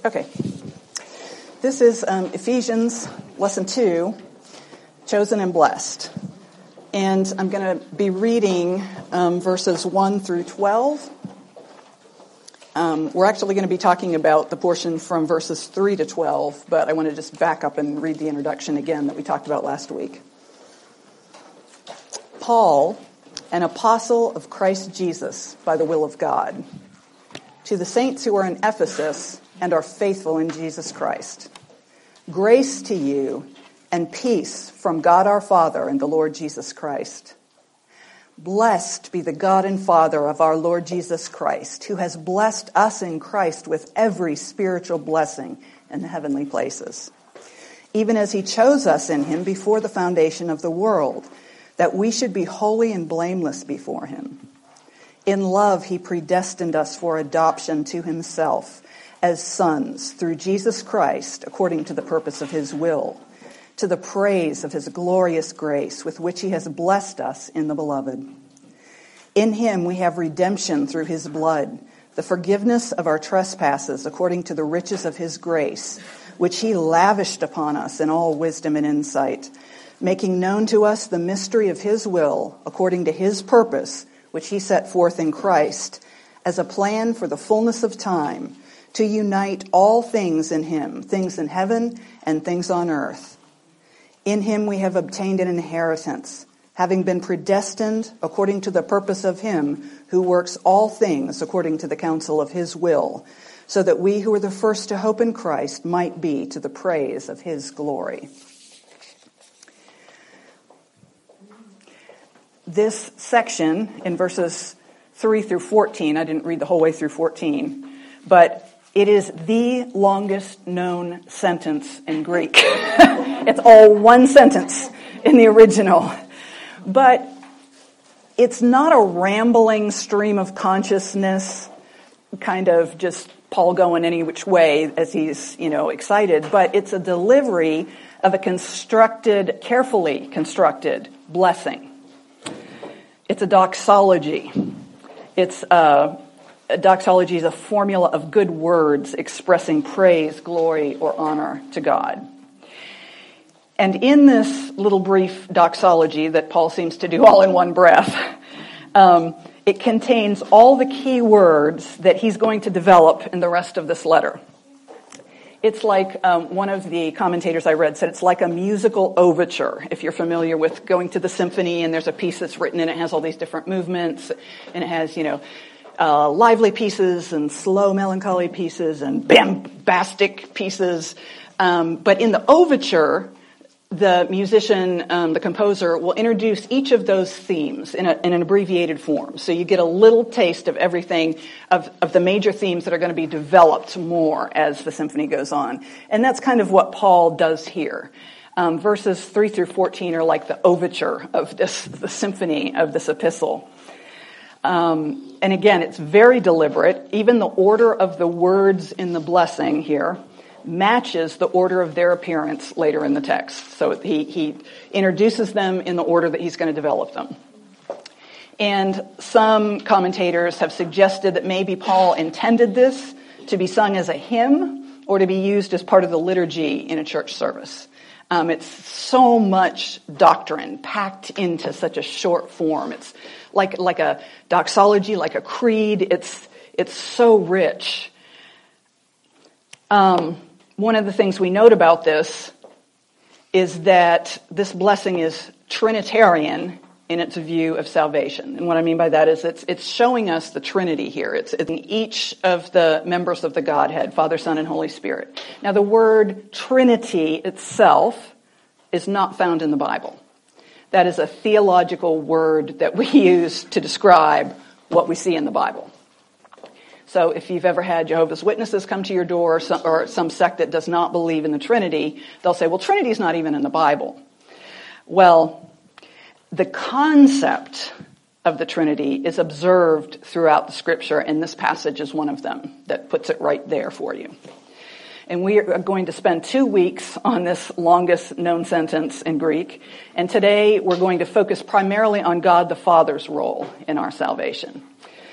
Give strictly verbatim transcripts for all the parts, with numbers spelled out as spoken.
Okay. This is um, Ephesians lesson two, chosen and blessed. And I'm going to be reading um, verses one through twelve. Um, we're actually going to be talking about the portion from verses three to twelve, but I want to just back up and read the introduction again that we talked about last week. Paul, an apostle of Christ Jesus by the will of God, to the saints who are in Ephesus and are faithful in Jesus Christ. Grace to you and peace from God our Father and the Lord Jesus Christ. Blessed be the God and Father of our Lord Jesus Christ, who has blessed us in Christ with every spiritual blessing in the heavenly places, even as he chose us in him before the foundation of the world, that we should be holy and blameless before him. In love, he predestined us for adoption to himself as sons through Jesus Christ, according to the purpose of his will, to the praise of his glorious grace with which he has blessed us in the beloved. In him we have redemption through his blood, the forgiveness of our trespasses according to the riches of his grace, which he lavished upon us in all wisdom and insight, making known to us the mystery of his will according to his purpose, which he set forth in Christ, as a plan for the fullness of time, to unite all things in him, things in heaven and things on earth. In him we have obtained an inheritance, having been predestined according to the purpose of him who works all things according to the counsel of his will, so that we who are the first to hope in Christ might be to the praise of his glory. This section in verses three through fourteen, I didn't read the whole way through fourteen, but it is the longest known sentence in Greek. It's all one sentence in the original. But it's not a rambling stream of consciousness, kind of just Paul going any which way as he's, you know, excited, but it's a delivery of a constructed, carefully constructed blessing. It's a doxology. It's a, a doxology is a formula of good words expressing praise, glory, or honor to God. And in this little brief doxology that Paul seems to do all in one breath, um, it contains all the key words that he's going to develop in the rest of this letter. It's like um, one of the commentators I read said it's like a musical overture. If you're familiar with going to the symphony and there's a piece that's written and it has all these different movements and it has, you know, uh, lively pieces and slow melancholy pieces and bombastic pieces. Um, but in the overture, the musician, um, the composer, will introduce each of those themes in, a, in an abbreviated form. So you get a little taste of everything, of, of the major themes that are going to be developed more as the symphony goes on. And that's kind of what Paul does here. Um, verses three through fourteen are like the overture of this, the symphony of this epistle. Um, and again, it's very deliberate. Even the order of the words in the blessing here matches the order of their appearance later in the text. So he, he introduces them in the order that he's going to develop them. And some commentators have suggested that maybe Paul intended this to be sung as a hymn or to be used as part of the liturgy in a church service. Um, it's so much doctrine packed into such a short form. It's like like a doxology, like a creed. It's it's so rich. Um, one of the things we note about this is that this blessing is Trinitarian in its view of salvation. And what I mean by that is it's it's showing us the Trinity here. It's in each of the members of the Godhead, Father, Son, and Holy Spirit. Now, the word Trinity itself is not found in the Bible. That is a theological word that we use to describe what we see in the Bible. So if you've ever had Jehovah's Witnesses come to your door or some, or some sect that does not believe in the Trinity, they'll say, well, Trinity is not even in the Bible. Well, the concept of the Trinity is observed throughout the Scripture, and this passage is one of them that puts it right there for you. And we are going to spend two weeks on this longest known sentence in Greek, and today we're going to focus primarily on God the Father's role in our salvation.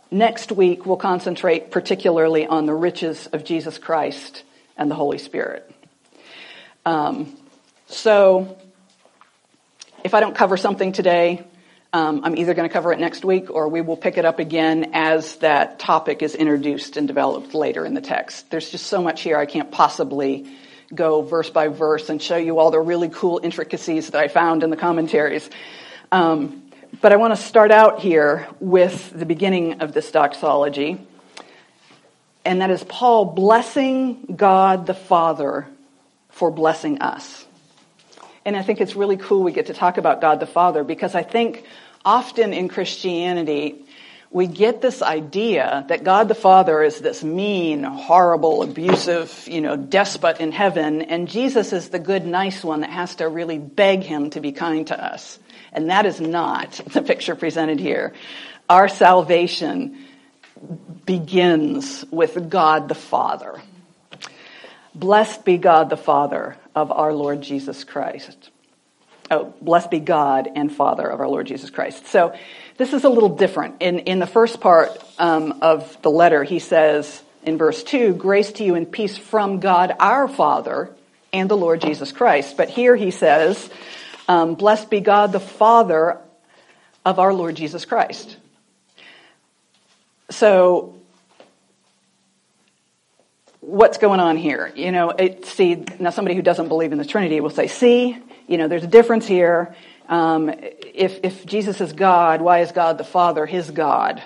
next week we'll concentrate particularly on the riches of Jesus Christ and the Holy Spirit. Um, so if I don't cover something today, um, I'm either going to cover it next week or we will pick it up again as that topic is introduced and developed later in the text. There's just so much here I can't possibly go verse by verse and show you all the really cool intricacies that I found in the commentaries. Um, but I want to start out here with the beginning of this doxology, and that is Paul blessing God the Father for blessing us. And I think it's really cool we get to talk about God the Father, because I think often in Christianity we get this idea that God the Father is this mean, horrible, abusive, you know, despot in heaven, and Jesus is the good, nice one that has to really beg him to be kind to us. And that is not the picture presented here. Our salvation begins with God the Father. Blessed be God the Father of our Lord Jesus Christ. Oh, blessed be God and Father of our Lord Jesus Christ. So this is a little different. In, in the first part um, of the letter, he says in verse two, grace to you and peace from God our Father and the Lord Jesus Christ. But here he says, um, blessed be God the Father of our Lord Jesus Christ. So what's going on here? You know, it, see, now somebody who doesn't believe in the Trinity will say, see, you know, there's a difference here. Um, if, if Jesus is God, why is God the Father his God?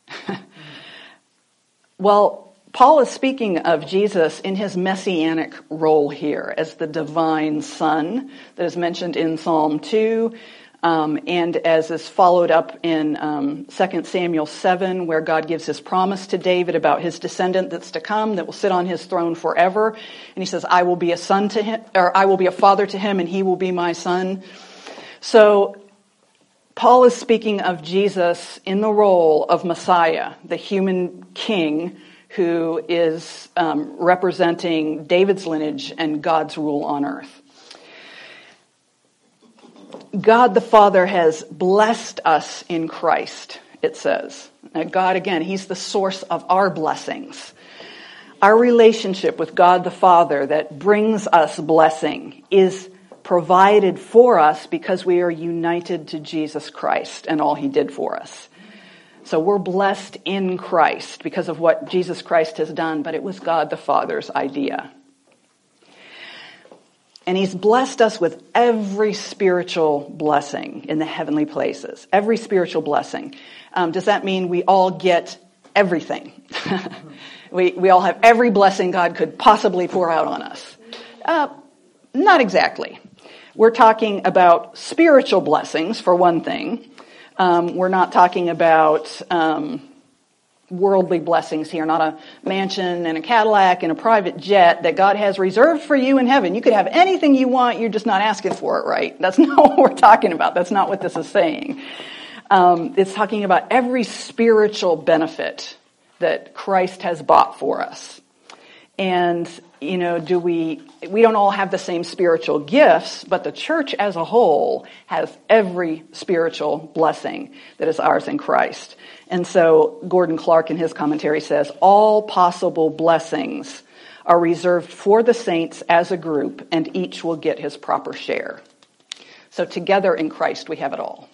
Well, Paul is speaking of Jesus in his messianic role here as the divine Son that is mentioned in Psalm two. Um, and as is followed up in um, Second Samuel seven, where God gives his promise to David about his descendant that's to come, that will sit on his throne forever. And he says, I will be a son to him, or I will be a father to him, and he will be my son. So Paul is speaking of Jesus in the role of Messiah, the human king who is um, representing David's lineage and God's rule on earth. God the Father has blessed us in Christ, it says. Now God, again, he's the source of our blessings. Our relationship with God the Father that brings us blessing is provided for us because we are united to Jesus Christ and all he did for us. So we're blessed in Christ because of what Jesus Christ has done, but it was God the Father's idea. And he's blessed us with every spiritual blessing in the heavenly places. Every spiritual blessing. Um, does that mean we all get everything? we we all have every blessing God could possibly pour out on us? Uh, not exactly. We're talking about spiritual blessings, for one thing. Um, we're not talking about um, worldly blessings here, not a mansion and a Cadillac and a private jet that God has reserved for you in heaven. You could have anything you want, you're just not asking for it, right? That's not what we're talking about. That's not what this is saying. Um, it's talking about every spiritual benefit that Christ has bought for us. And, you know, do we, we don't all have the same spiritual gifts, but the church as a whole has every spiritual blessing that is ours in Christ. And so Gordon Clark in his commentary says, all possible blessings are reserved for the saints as a group, and each will get his proper share. So together in Christ we have it all.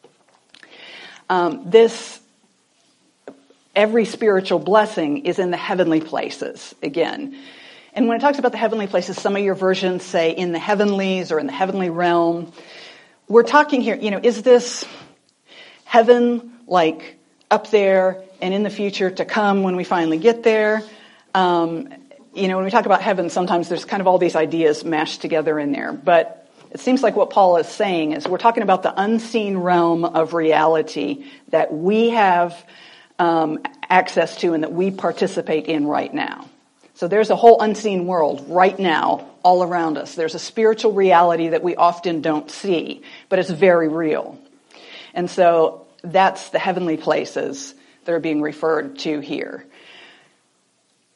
Um, this Every spiritual blessing is in the heavenly places, again. And when it talks about the heavenly places, some of your versions say in the heavenlies or in the heavenly realm. We're talking here, you know, is this heaven like up there and in the future to come when we finally get there? Um, you know, when we talk about heaven, sometimes there's kind of all these ideas mashed together in there. But it seems like what Paul is saying is we're talking about the unseen realm of reality that we have Um, access to and that we participate in right now. So there's a whole unseen world right now all around us. There's a spiritual reality that we often don't see, but it's very real. And so that's the heavenly places that are being referred to here.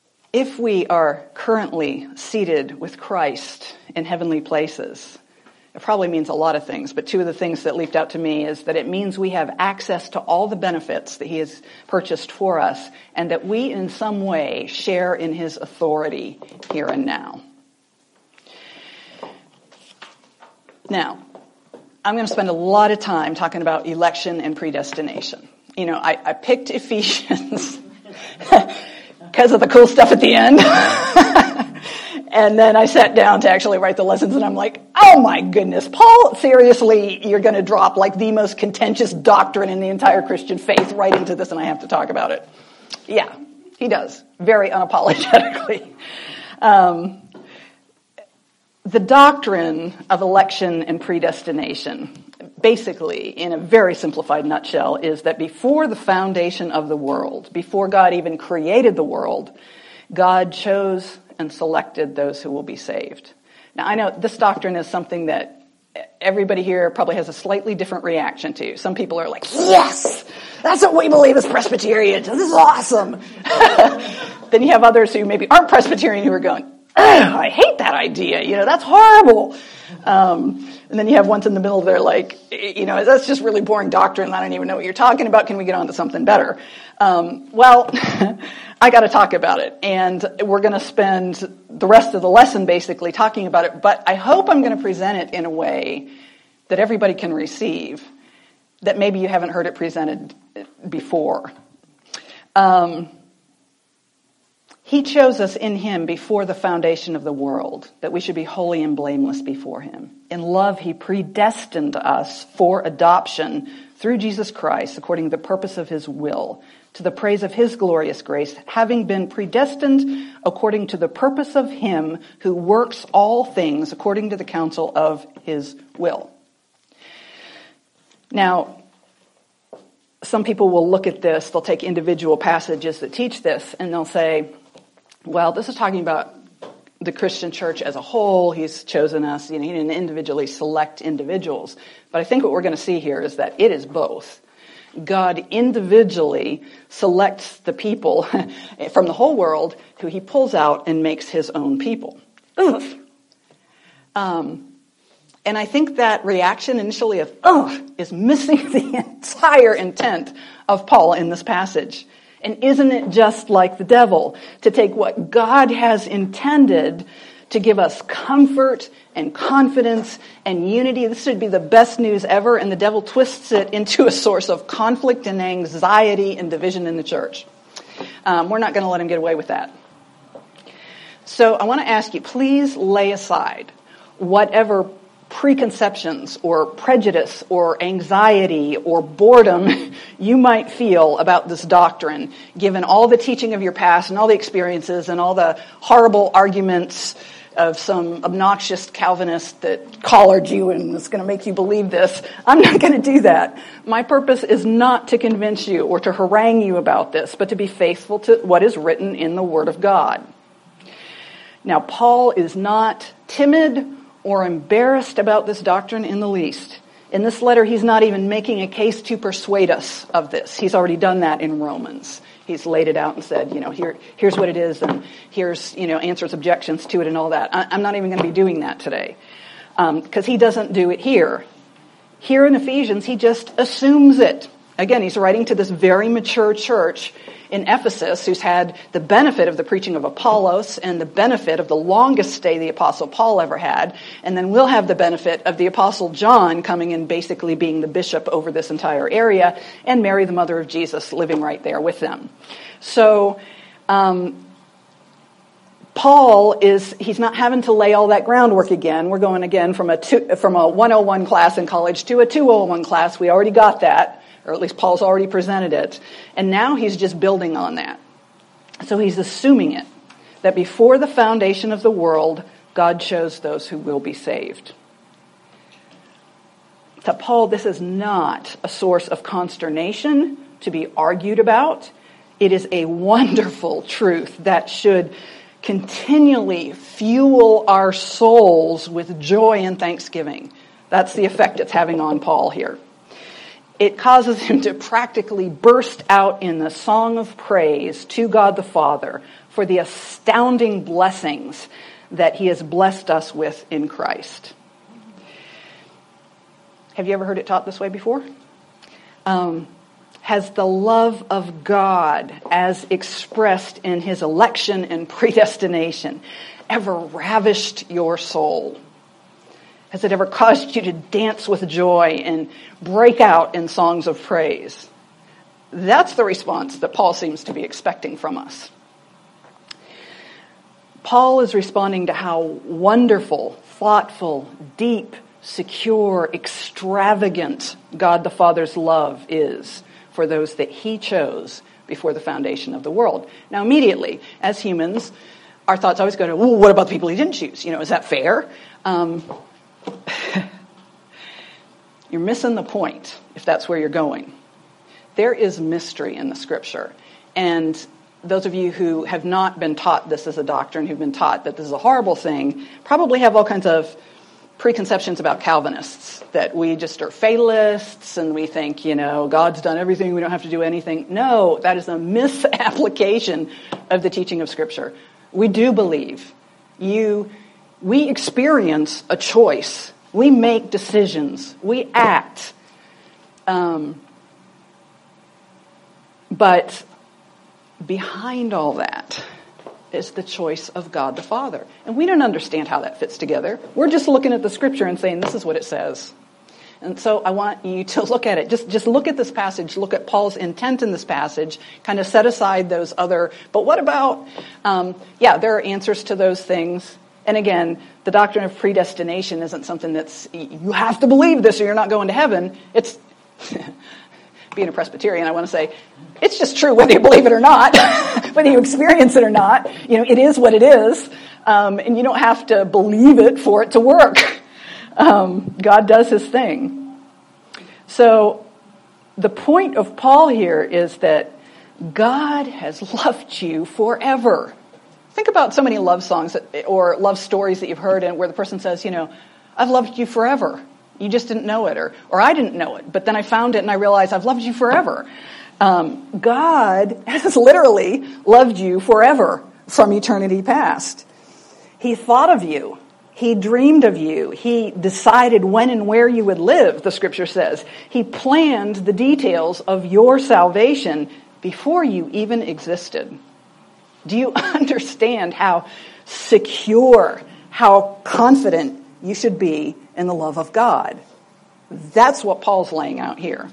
If we are currently seated with Christ in heavenly places, It probably means a lot of things, but two of the things that leaped out to me is that it means we have access to all the benefits that he has purchased for us, and that we in some way share in his authority here and now. Now, I'm going to spend a lot of time talking about election and predestination. You know, I, I picked Ephesians because of the cool stuff at the end. And then I sat down to actually write the lessons, and I'm like, oh my goodness, Paul, seriously, you're going to drop like the most contentious doctrine in the entire Christian faith right into this, and I have to talk about it. Yeah, he does, very unapologetically. Um, the doctrine of election and predestination, basically, in a very simplified nutshell, is that before the foundation of the world, before God even created the world, God chose and selected those who will be saved. Now, I know this doctrine is something that everybody here probably has a slightly different reaction to. Some people are like, yes, that's what we believe as Presbyterians. This is awesome. Then you have others who maybe aren't Presbyterian who are going, I hate that idea. You know, that's horrible. Um, and then you have ones in the middle that are like, you know, that's just really boring doctrine. I don't even know what you're talking about. Can we get on to something better? Um, well, I got to talk about it. And we're going to spend the rest of the lesson basically talking about it. But I hope I'm going to present it in a way that everybody can receive, that maybe you haven't heard it presented before. Um, He chose us in him before the foundation of the world, that we should be holy and blameless before him. In love, he predestined us for adoption through Jesus Christ, according to the purpose of his will, to the praise of his glorious grace, having been predestined according to the purpose of him who works all things according to the counsel of his will. Now, some people will look at this, they'll take individual passages that teach this, and they'll say, well, this is talking about the Christian church as a whole. He's chosen us. You know, he didn't individually select individuals. But I think what we're going to see here is that it is both. God individually selects the people from the whole world who he pulls out and makes his own people. Ugh. Um, and I think that reaction initially of, ugh, is missing the entire intent of Paul in this passage. And isn't it just like the devil to take what God has intended to give us comfort and confidence and unity? This should be the best news ever, and the devil twists it into a source of conflict and anxiety and division in the church. Um, we're not going to let him get away with that. So I want to ask you, please lay aside whatever preconceptions or prejudice or anxiety or boredom you might feel about this doctrine, given all the teaching of your past and all the experiences and all the horrible arguments of some obnoxious Calvinist that collared you and is going to make you believe this. I'm not going to do that. My purpose is not to convince you or to harangue you about this, but to be faithful to what is written in the Word of God. Now, Paul is not timid or embarrassed about this doctrine in the least. In this letter, he's not even making a case to persuade us of this. He's already done that in Romans. He's laid it out and said, you know, here, here's what it is, and here's, you know, answers objections to it and all that. I, I'm not even going to be doing that today, because um, he doesn't do it here. Here in Ephesians, he just assumes it. Again, he's writing to this very mature church in Ephesus who's had the benefit of the preaching of Apollos and the benefit of the longest stay the Apostle Paul ever had. And then we'll have the benefit of the Apostle John coming and basically being the bishop over this entire area, and Mary, the mother of Jesus, living right there with them. So um, Paul is, he's not having to lay all that groundwork again. We're going again from a, two, from a one oh one class in college to a two oh one class. We already got that. Or at least Paul's already presented it. And now he's just building on that. So he's assuming it, that before the foundation of the world, God chose those who will be saved. To Paul, this is not a source of consternation to be argued about. It is a wonderful truth that should continually fuel our souls with joy and thanksgiving. That's the effect it's having on Paul here. It causes him to practically burst out in the song of praise to God the Father for the astounding blessings that he has blessed us with in Christ. have you ever heard it taught this way before? Um, has the love of God as expressed in his election and predestination ever ravished your soul? Has it ever caused you to dance with joy and break out in songs of praise? That's the response that Paul seems to be expecting from us. Paul is responding to how wonderful, thoughtful, deep, secure, extravagant God the Father's love is for those that he chose before the foundation of the world. Now, immediately, as humans, our thoughts always go to, well, what about the people he didn't choose? You know, is that fair? Um, you're missing the point if that's where you're going. There is mystery in the scripture. And those of you who have not been taught this as a doctrine, who've been taught that this is a horrible thing, probably have all kinds of preconceptions about Calvinists, that we just are fatalists and we think, you know, God's done everything, we don't have to do anything. No, that is a misapplication of the teaching of Scripture. We do believe you, we experience a choice. We make decisions. We act. Um, but behind all that is the choice of God the Father. And we don't understand how that fits together. We're just looking at the scripture and saying, this is what it says. And so I want you to look at it. Just, just look at this passage. Look at Paul's intent in this passage. Kind of set aside those other, but what about, um, yeah, there are answers to those things. And again, the doctrine of predestination isn't something that's, you have to believe this or you're not going to heaven. It's, being a Presbyterian, I want to say, it's just true whether you believe it or not, whether you experience it or not. You know, it is what it is, um, and you don't have to believe it for it to work. Um, God does his thing. So the point of Paul here is that God has loved you forever. Think about so many love songs that, or love stories that you've heard and where the person says, you know, I've loved you forever. You just didn't know it, or or I didn't know it, but then I found it and I realized I've loved you forever. Um, God has literally loved you forever from eternity past. He thought of you. He dreamed of you. He decided when and where you would live, the scripture says. He planned the details of your salvation before you even existed. Do you understand how secure, how confident you should be in the love of God? That's what Paul's laying out here.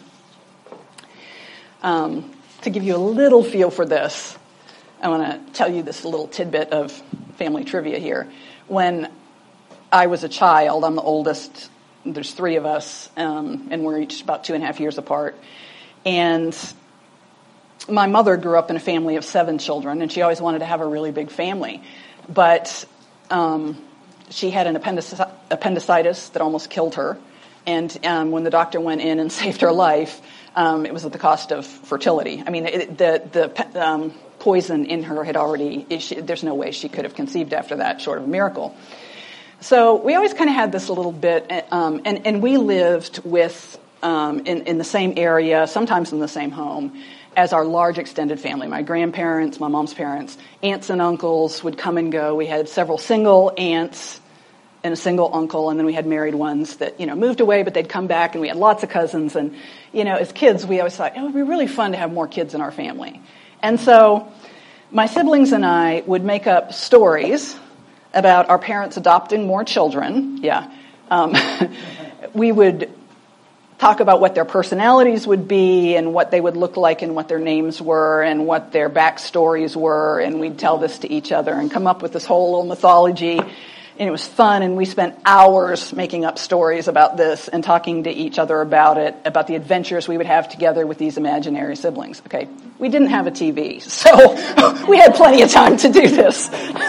Um, to give you a little feel for this, I want to tell you this little tidbit of family trivia here. When I was a child, I'm the oldest, there's three of us, um, and we're each about two and a half years apart. And my mother grew up in a family of seven children, and she always wanted to have a really big family. But um, she had an appendici- appendicitis that almost killed her. And um, when the doctor went in and saved her life, um, it was at the cost of fertility. I mean, it, the the um, poison in her had already, she, there's no way she could have conceived after that, short of a miracle. So we always kind of had this little bit, um, and, and we lived with, um, in, in the same area, sometimes in the same home, as our large extended family. My grandparents, my mom's parents, aunts and uncles would come and go. We had several single aunts and a single uncle, and then we had married ones that, you know, moved away, but they'd come back, and we had lots of cousins. And, you know, as kids, we always thought, it would be really fun to have more kids in our family. And so my siblings and I would make up stories about our parents adopting more children. Yeah. Um, we would talk about what their personalities would be and what they would look like and what their names were and what their backstories were. And we'd tell this to each other and come up with this whole little mythology. And it was fun, and we spent hours making up stories about this and talking to each other about it, about the adventures we would have together with these imaginary siblings. Okay, we didn't have a T V, so we had plenty of time to do this.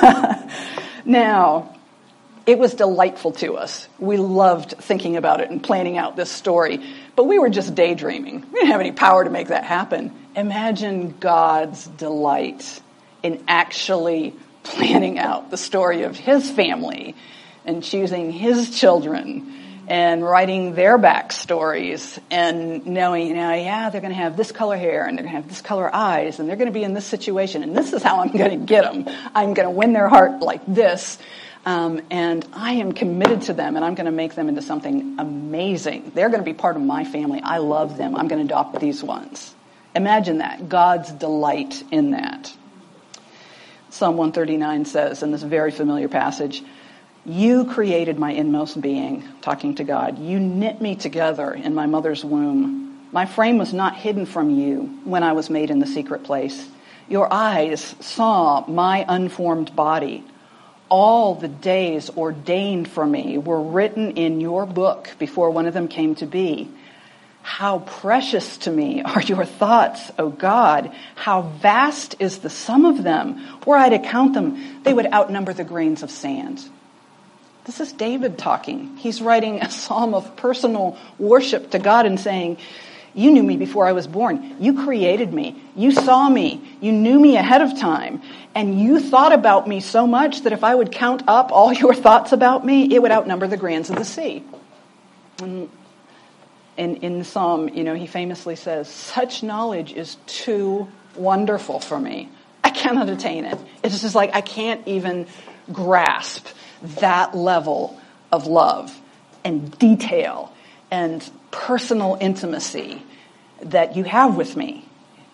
Now, it was delightful to us. We loved thinking about it and planning out this story, but we were just daydreaming. We didn't have any power to make that happen. Imagine God's delight in actually planning out the story of his family and choosing his children and writing their backstories and knowing, you know, yeah, they're going to have this color hair and they're going to have this color eyes and they're going to be in this situation and this is how I'm going to get them. I'm going to win their heart like this. Um, and I am committed to them, and I'm going to make them into something amazing. They're going to be part of my family. I love them. I'm going to adopt these ones. Imagine that. God's delight in that. Psalm one thirty-nine says, in this very familiar passage, "You created my inmost being," talking to God. "You knit me together in my mother's womb. My frame was not hidden from you when I was made in the secret place. Your eyes saw my unformed body. All the days ordained for me were written in your book before one of them came to be. How precious to me are your thoughts, O God. How vast is the sum of them. Were I to count them, they would outnumber the grains of sand." This is David talking. He's writing a psalm of personal worship to God and saying, "You knew me before I was born. You created me. You saw me. You knew me ahead of time. And you thought about me so much that if I would count up all your thoughts about me, it would outnumber the grains of the sea." And in, in the psalm, you know, he famously says, "Such knowledge is too wonderful for me. I cannot attain it." It's just like I can't even grasp that level of love and detail and personal intimacy that you have with me.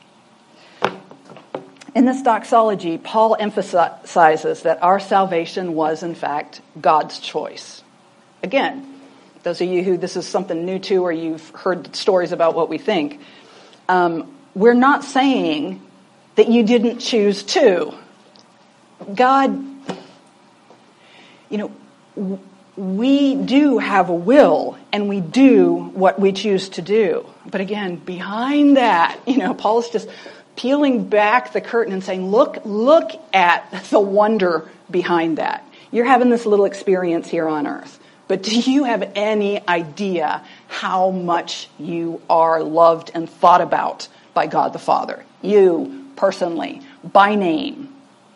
In this doxology, Paul emphasizes that our salvation was, in fact, God's choice. Again, those of you who this is something new to, or you've heard stories about what we think, um, we're not saying that you didn't choose to. God, you know, we do have a will, and we do what we choose to do. But again, behind that, you know, Paul's just peeling back the curtain and saying, look, look at the wonder behind that. You're having this little experience here on earth, but do you have any idea how much you are loved and thought about by God the Father? You, personally, by name.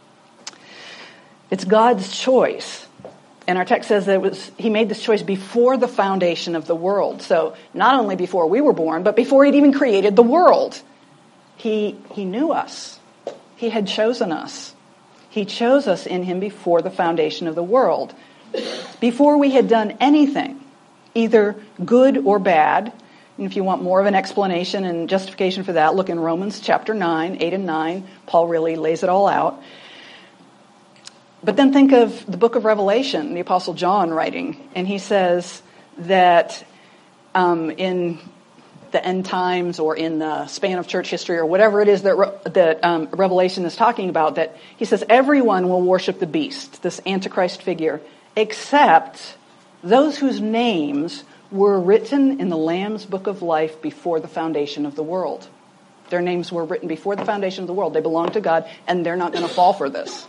It's God's choice. And our text says that it was he made this choice before the foundation of the world. So not only before we were born, but before he'd even created the world. He, he knew us. He had chosen us. He chose us in him before the foundation of the world. Before we had done anything, either good or bad. And if you want more of an explanation and justification for that, look in Romans chapter nine, eight and nine. Paul really lays it all out. But then think of the book of Revelation, the Apostle John writing. And he says that um, in the end times, or in the span of church history, or whatever it is that that um, Revelation is talking about, that he says everyone will worship the beast, this Antichrist figure, except those whose names were written in the Lamb's book of life before the foundation of the world. Their names were written before the foundation of the world. They belong to God, and they're not going to fall for this.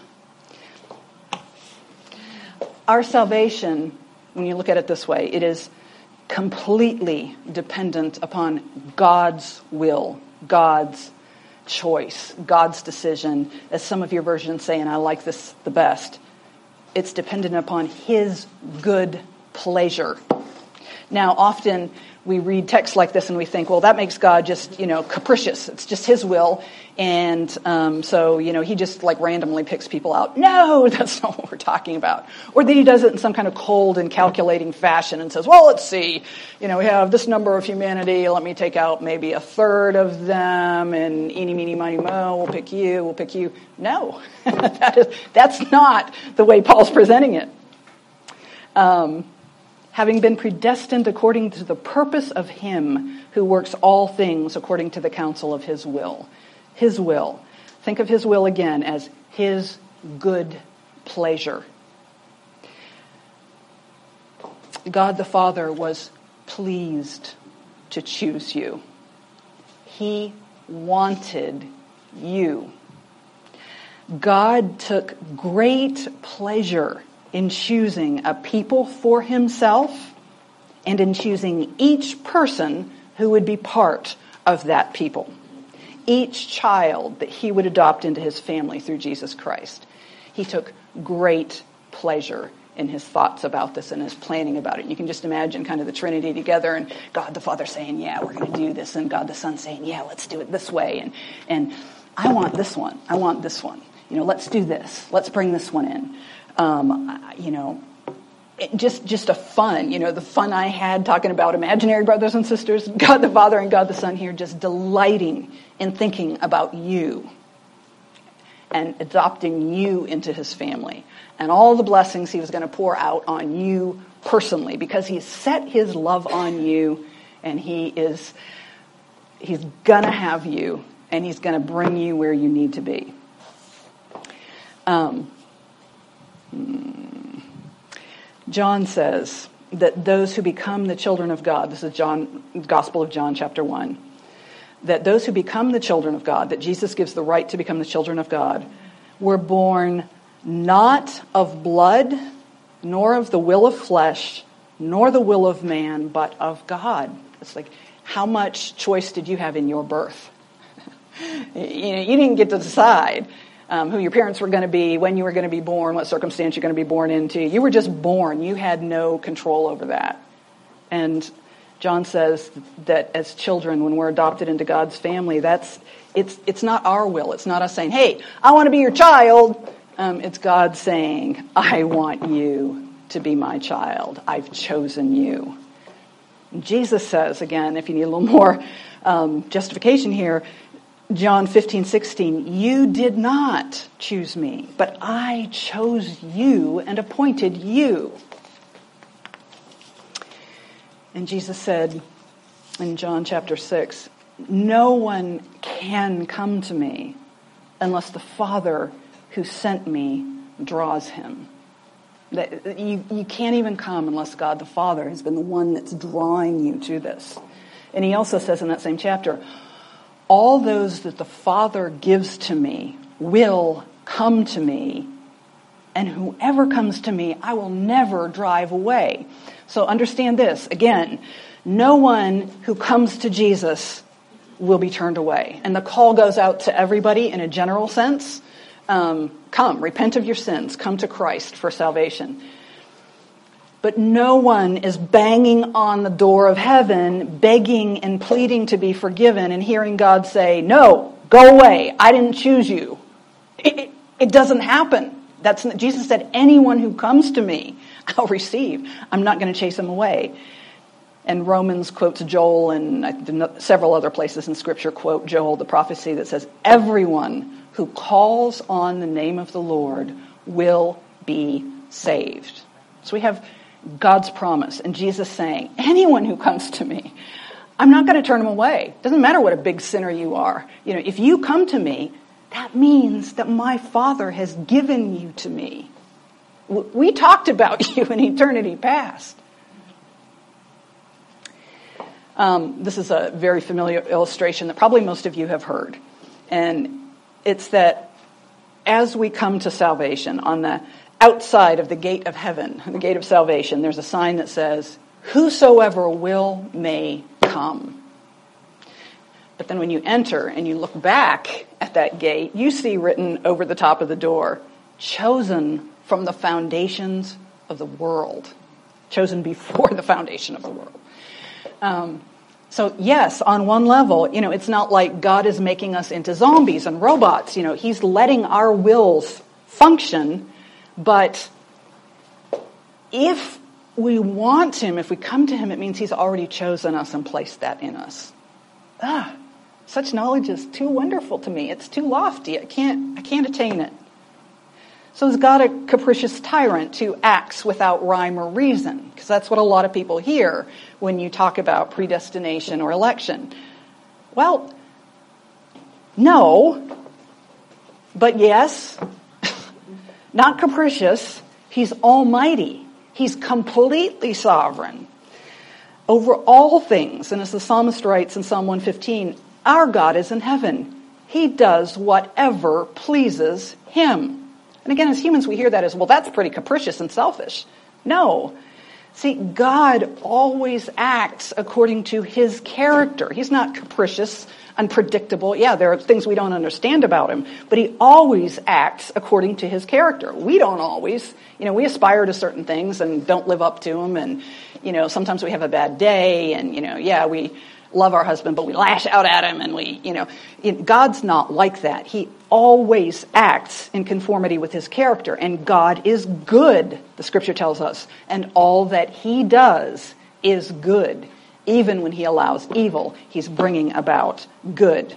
Our salvation, when you look at it this way, it is completely dependent upon God's will, God's choice, God's decision. As some of your versions say, and I like this the best, it's dependent upon his good pleasure. Now, often we read texts like this and we think, well, that makes God just, you know, capricious. It's just his will. And um, so, you know, he just like randomly picks people out. No, that's not what we're talking about. Or that he does it in some kind of cold and calculating fashion and says, well, let's see, you know, we have this number of humanity. Let me take out maybe a third of them, and eeny, meeny, miny, mo, we'll pick you, we'll pick you. No, that is, that's not the way Paul's presenting it. Um, having been predestined according to the purpose of him who works all things according to the counsel of his will. His will. Think of his will again as his good pleasure. God the Father was pleased to choose you. He wanted you. God took great pleasure in choosing a people for himself and in choosing each person who would be part of that people. Each child that he would adopt into his family through Jesus Christ. He took great pleasure in his thoughts about this and his planning about it. You can just imagine kind of the Trinity together, and God the Father saying, yeah, we're going to do this, and God the Son saying, yeah, let's do it this way. And, and I want this one. I want this one. you know, let's do this. Let's bring this one in. Um, you know, it just just a fun, you know, the fun I had talking about imaginary brothers and sisters, God the Father and God the Son here, just delighting in thinking about you and adopting you into his family and all the blessings he was going to pour out on you personally, because he's set his love on you, and he is he's going to have you, and he's going to bring you where you need to be. Um, John says that those who become the children of God, this is John, Gospel of John, chapter one, that those who become the children of God, that Jesus gives the right to become the children of God, were born not of blood, nor of the will of flesh, nor the will of man, but of God. It's like, how much choice did you have in your birth? you know, you didn't get to decide um, who your parents were going to be, when you were going to be born, what circumstance you're going to be born into. You were just born. You had no control over that. And John says that as children, when we're adopted into God's family, that's it's it's not our will. It's not us saying, hey, I want to be your child. Um, it's God saying, I want you to be my child. I've chosen you. And Jesus says, again, if you need a little more um, justification here, John fifteen, sixteen, you did not choose me, but I chose you and appointed you. And Jesus said in John chapter six, no one can come to me unless the Father who sent me draws him. That you, you can't even come unless God the Father has been the one that's drawing you to this. And he also says in that same chapter, all those that the Father gives to me will come to me, and whoever comes to me, I will never drive away. So understand this, again, no one who comes to Jesus will be turned away. And the call goes out to everybody in a general sense. Um, come, repent of your sins, come to Christ for salvation. But no one is banging on the door of heaven, begging and pleading to be forgiven and hearing God say, no, go away, I didn't choose you. It, it, it doesn't happen. That's Jesus said, anyone who comes to me, I'll receive. I'm not going to chase him away. And Romans quotes Joel, and several other places in Scripture quote Joel, the prophecy that says, everyone who calls on the name of the Lord will be saved. So we have God's promise, and Jesus saying, anyone who comes to me, I'm not going to turn him away. Doesn't matter what a big sinner you are. You know, if you come to me, that means that my Father has given you to me. We talked about you in eternity past. Um, this is a very familiar illustration that probably most of you have heard. And it's that as we come to salvation, on the outside of the gate of heaven, the gate of salvation, there's a sign that says, whosoever will may come. But then when you enter and you look back at that gate, you see written over the top of the door, chosen from the foundations of the world. Chosen before the foundation of the world. Um, so yes, on one level, you know, it's not like God is making us into zombies and robots. You know, he's letting our wills function. But if we want him, if we come to him, it means he's already chosen us and placed that in us. Ah, such knowledge is too wonderful to me. It's too lofty. I can't, I can't attain it. So is God a capricious tyrant who acts without rhyme or reason? Because that's what a lot of people hear when you talk about predestination or election. Well, no, but yes, not capricious. He's almighty. He's completely sovereign over all things. And as the psalmist writes in Psalm one fifteen, our God is in heaven. He does whatever pleases him. And again, as humans, we hear that as, well, that's pretty capricious and selfish. No. See, God always acts according to his character. He's not capricious, unpredictable. Yeah, there are things we don't understand about him, but he always acts according to his character. We don't always. You know, we aspire to certain things and don't live up to them. And, you know, sometimes we have a bad day and, you know, yeah, we love our husband, but we lash out at him and we, you know, it, God's not like that. He always acts in conformity with his character, and God is good, the scripture tells us, and all that he does is good. Even when he allows evil, he's bringing about good.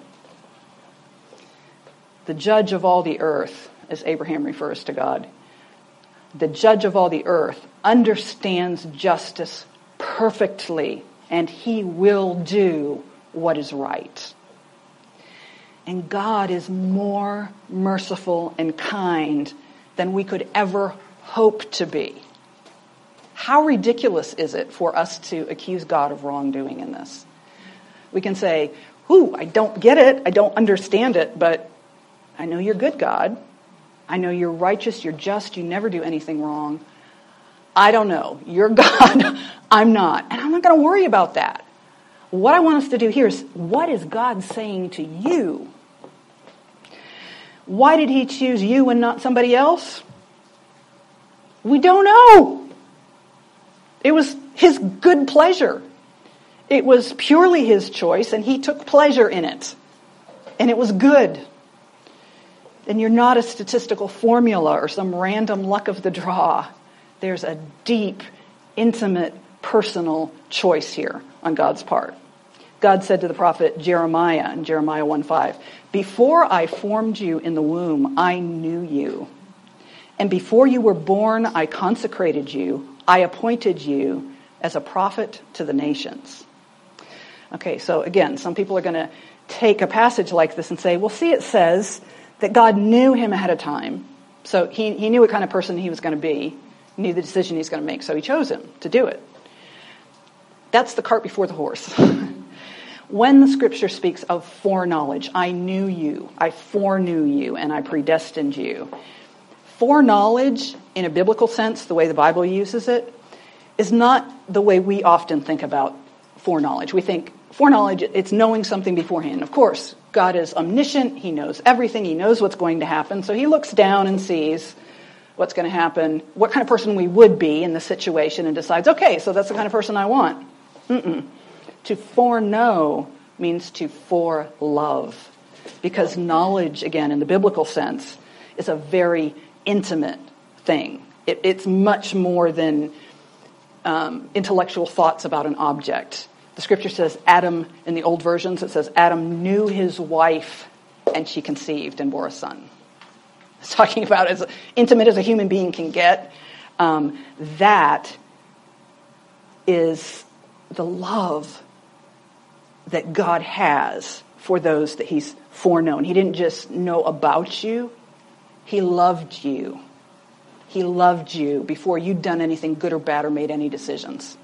The judge of all the earth, as Abraham refers to God, the judge of all the earth understands justice perfectly, and he will do what is right. And God is more merciful and kind than we could ever hope to be. How ridiculous is it for us to accuse God of wrongdoing in this? We can say, ooh, I don't get it, I don't understand it, but I know you're good, God. I know you're righteous, you're just, you never do anything wrong. I don't know. You're God. I'm not. And I'm not going to worry about that. What I want us to do here is, what is God saying to you? Why did he choose you and not somebody else? We don't know. It was his good pleasure. It was purely his choice, and he took pleasure in it. And it was good. And you're not a statistical formula or some random luck of the draw. There's a deep, intimate, personal choice here on God's part. God said to the prophet Jeremiah in Jeremiah one five, "Before I formed you in the womb, I knew you. And before you were born, I consecrated you. I appointed you as a prophet to the nations." Okay, so again, some people are going to take a passage like this and say, well, see, it says that God knew him ahead of time. So he, he knew what kind of person he was going to be. He knew the decision he's going to make, so he chose him to do it. That's the cart before the horse. When the scripture speaks of foreknowledge, I knew you, I foreknew you, and I predestined you. Foreknowledge, in a biblical sense, the way the Bible uses it, is not the way we often think about foreknowledge. We think foreknowledge, it's knowing something beforehand. Of course, God is omniscient, he knows everything, he knows what's going to happen, so he looks down and sees what's going to happen, what kind of person we would be in this situation, and decides, okay, so that's the kind of person I want. Mm-mm. To foreknow means to forelove, because knowledge, again, in the biblical sense, is a very intimate thing. It, it's much more than um, intellectual thoughts about an object. The scripture says Adam, in the old versions, it says Adam knew his wife and she conceived and bore a son. It's talking about as intimate as a human being can get. Um, that is the love that God has for those that he's foreknown. He didn't just know about you. He loved you. He loved you before you'd done anything good or bad or made any decisions.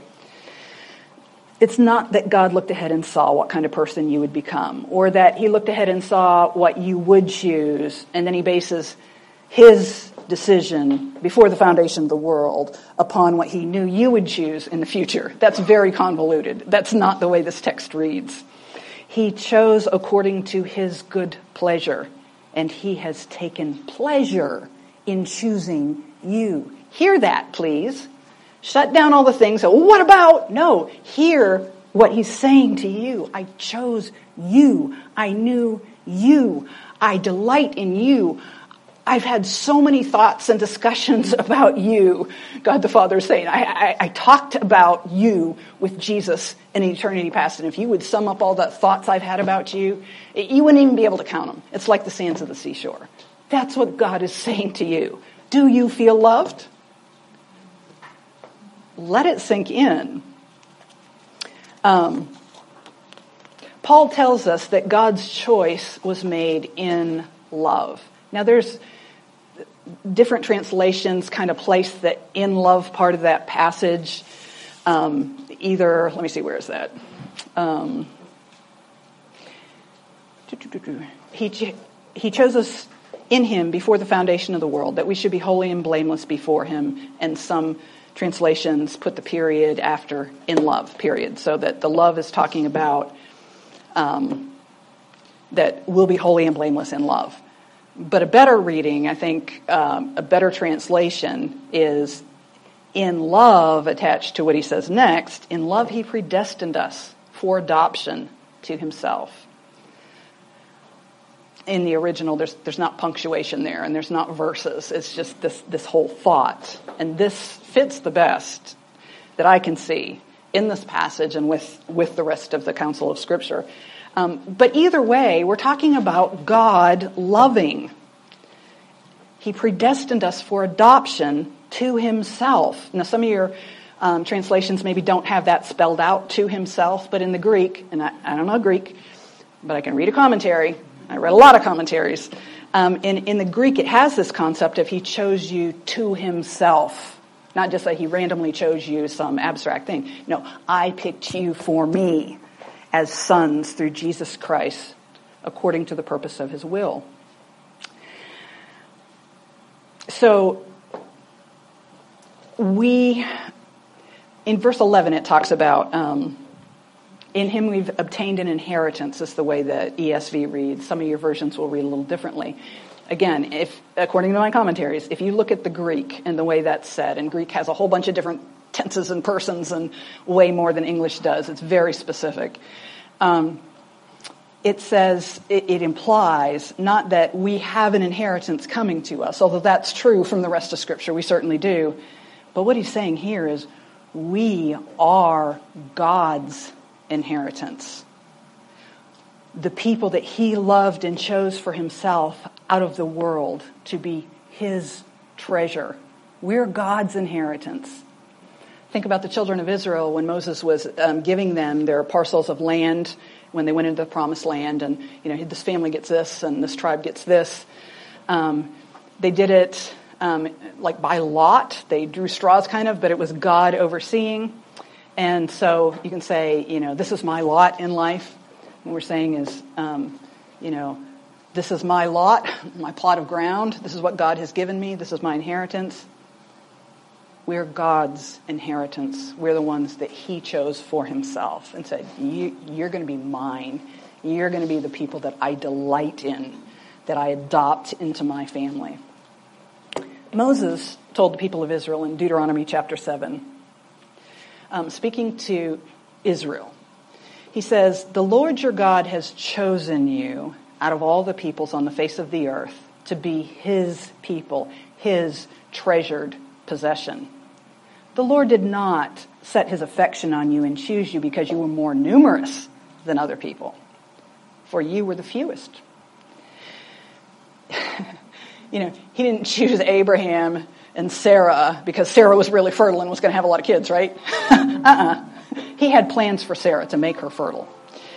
It's not that God looked ahead and saw what kind of person you would become, or that he looked ahead and saw what you would choose, and then he bases his decision before the foundation of the world upon what he knew you would choose in the future. That's very convoluted. That's not the way this text reads. He chose according to his good pleasure, and he has taken pleasure in choosing you. Hear that, please. Shut down all the things. So, what about? No, hear what he's saying to you. I chose you. I knew you. I delight in you. I've had so many thoughts and discussions about you, God the Father is saying. I, I, I talked about you with Jesus in eternity past, and if you would sum up all the thoughts I've had about you, you wouldn't even be able to count them. It's like the sands of the seashore. That's what God is saying to you. Do you feel loved? Let it sink in. Um, Paul tells us that God's choice was made in love. Now there's different translations kind of place the in love part of that passage. Um, either, let me see, where is that? Um, he, he chose us in him before the foundation of the world, that we should be holy and blameless before him, and some translations put the period after in love, period, so that the love is talking about um, that we'll be holy and blameless in love. But a better reading, I think, um, a better translation is in love attached to what he says next. In love, he predestined us for adoption to himself. In the original, there's there's not punctuation there, and there's not verses. It's just this, this whole thought. And this fits the best that I can see in this passage and with, with the rest of the counsel of Scripture. Um, but either way, we're talking about God loving. He predestined us for adoption to himself. Now, some of your um, translations maybe don't have that spelled out, to himself, but in the Greek, and I, I don't know Greek, but I can read a commentary. I read a lot of commentaries. Um, in, in the Greek, it has this concept of he chose you to himself. Not just that he randomly chose you, some abstract thing. No, I picked you for me as sons through Jesus Christ, according to the purpose of his will. So, we, in verse eleven, it talks about, um, in him we've obtained an inheritance, is the way the E S V reads. Some of your versions will read a little differently. Again, if according to my commentaries, if you look at the Greek and the way that's said, and Greek has a whole bunch of different tenses and persons and way more than English does. It's very specific. Um, it says, it, it implies not that we have an inheritance coming to us, although that's true from the rest of Scripture, we certainly do. But what he's saying here is we are God's inheritance. The people that he loved and chose for himself out of the world to be his treasure. We're God's inheritance. Think about the children of Israel when Moses was um, giving them their parcels of land when they went into the promised land, and you know, this family gets this and this tribe gets this. Um, they did it um, like by lot. They drew straws kind of, but it was God overseeing. And so you can say, you know, this is my lot in life. What we're saying is, um, you know, this is my lot, my plot of ground. This is what God has given me. This is my inheritance. We're God's inheritance. We're the ones that he chose for himself and said, you, you're going to be mine. You're going to be the people that I delight in, that I adopt into my family. Moses told the people of Israel in Deuteronomy chapter seven, um, speaking to Israel, he says, the Lord your God has chosen you out of all the peoples on the face of the earth to be his people, his treasured possession. The Lord did not set his affection on you and choose you because you were more numerous than other people, for you were the fewest. You know, he didn't choose Abraham and Sarah because Sarah was really fertile and was going to have a lot of kids, right? uh-uh. He had plans for Sarah to make her fertile.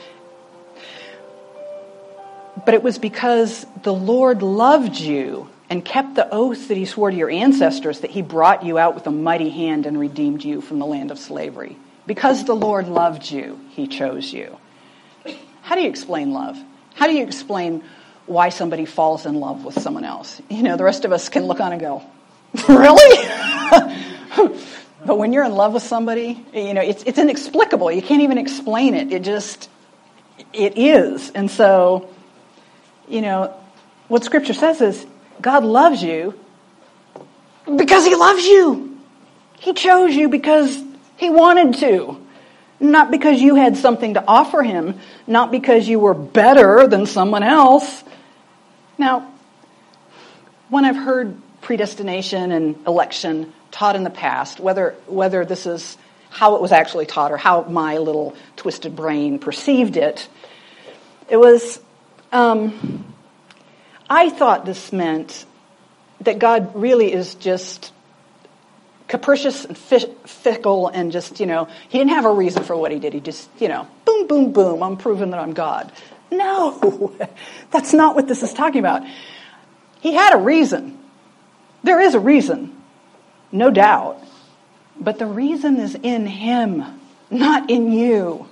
But it was because the Lord loved you and kept the oath that he swore to your ancestors that he brought you out with a mighty hand and redeemed you from the land of slavery. Because the Lord loved you, he chose you. How do you explain love? How do you explain why somebody falls in love with someone else? You know, the rest of us can look on and go, really? But when you're in love with somebody, you know, it's it's inexplicable. You can't even explain it. It just, it is. And so, you know, what Scripture says is God loves you because he loves you. He chose you because he wanted to. Not because you had something to offer him. Not because you were better than someone else. Now, when I've heard predestination and election taught in the past, whether whether this is how it was actually taught or how my little twisted brain perceived it, it was, um, I thought this meant that God really is just capricious and fickle and just, you know, he didn't have a reason for what he did. He just, you know, boom, boom, boom, I'm proving that I'm God. No, that's not what this is talking about. He had a reason. There is a reason. No doubt. But the reason is in him, not in you.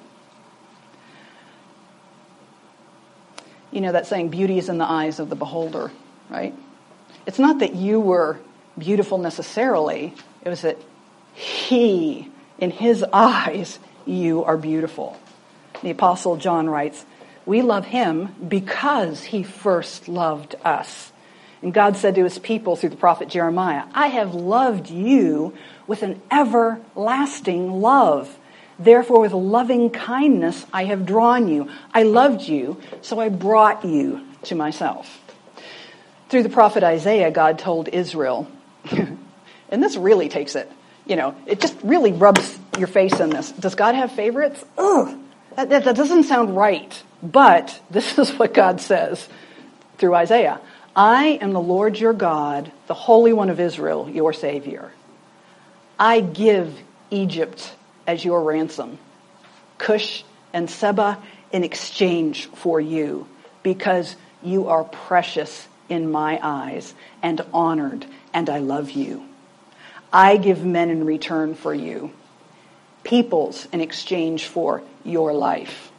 You know that saying, beauty is in the eyes of the beholder, right? It's not that you were beautiful necessarily. It was that he, in his eyes, you are beautiful. The Apostle John writes, we love him because he first loved us. And God said to his people through the prophet Jeremiah, I have loved you with an everlasting love. Therefore, with loving kindness, I have drawn you. I loved you, so I brought you to myself. Through the prophet Isaiah, God told Israel, and this really takes it, you know, it just really rubs your face in this. Does God have favorites? Ugh, that, that, that doesn't sound right. But this is what God says through Isaiah. I am the Lord your God, the Holy One of Israel, your Savior. I give Egypt as your ransom, Cush and Seba in exchange for you, because you are precious in my eyes and honored, and I love you. I give men in return for you, peoples in exchange for your life.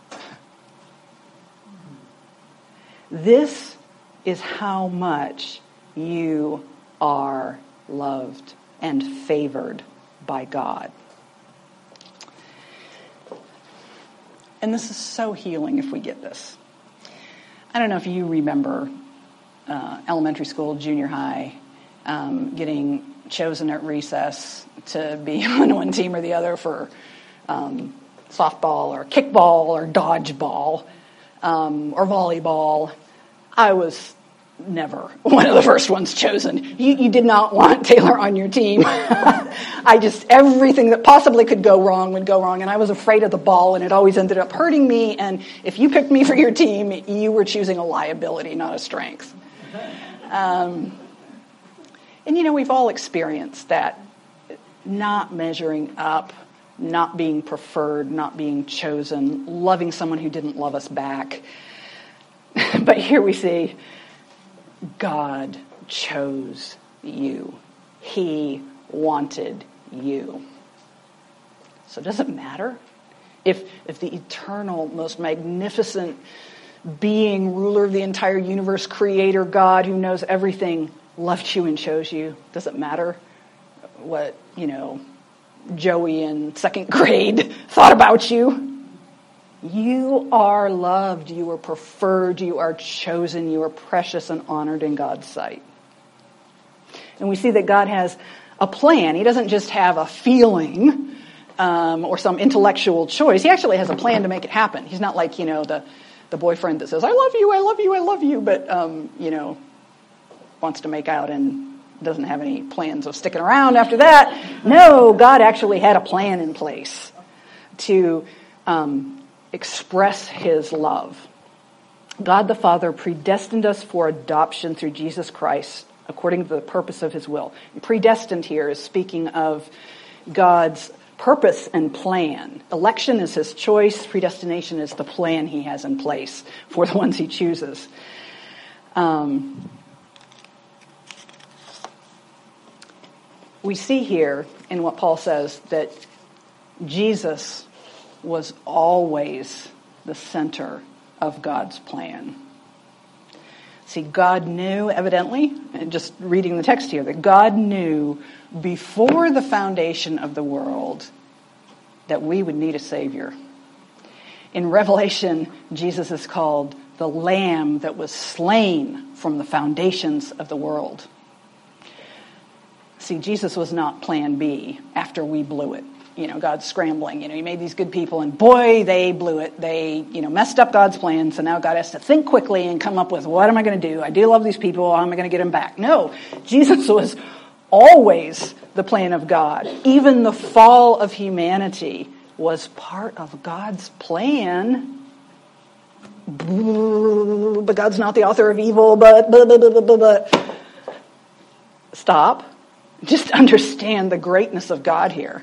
This is how much you are loved and favored by God. And this is so healing if we get this. I don't know if you remember uh, elementary school, junior high, um, getting chosen at recess to be on one team or the other for um, softball or kickball or dodgeball um, or volleyball. I was never one of the first ones chosen. You, you did not want Taylor on your team. I just, everything that possibly could go wrong would go wrong, and I was afraid of the ball, and it always ended up hurting me, and if you picked me for your team, you were choosing a liability, not a strength. Um, and, you know, we've all experienced that, not measuring up, not being preferred, not being chosen, loving someone who didn't love us back. But here we see God chose you. He wanted you. So does it matter if if the eternal, most magnificent being, ruler of the entire universe, creator, God who knows everything, loved you and chose you? Does it matter what, you know, Joey in second grade thought about you? You are loved, you are preferred, you are chosen, you are precious and honored in God's sight. And we see that God has a plan. He doesn't just have a feeling um, or some intellectual choice. He actually has a plan to make it happen. He's not like, you know, the, the boyfriend that says, I love you, I love you, I love you, but, um, you know, wants to make out and doesn't have any plans of sticking around after that. No, God actually had a plan in place to um, express his love. God the Father predestined us for adoption through Jesus Christ according to the purpose of his will. And predestined here is speaking of God's purpose and plan. Election is his choice. Predestination is the plan he has in place for the ones he chooses. Um, we see here in what Paul says that Jesus was always the center of God's plan. See, God knew, evidently, and just reading the text here, that God knew before the foundation of the world that we would need a Savior. In Revelation, Jesus is called the Lamb that was slain from the foundations of the world. See, Jesus was not plan B after we blew it. You know, God's scrambling. You know, he made these good people, and boy, they blew it. They, you know, messed up God's plan, so now God has to think quickly and come up with, what am I going to do? I do love these people. How am I going to get them back? No, Jesus was always the plan of God. Even the fall of humanity was part of God's plan. But God's not the author of evil, but, but, but, but, but, but. Stop. Just understand the greatness of God here.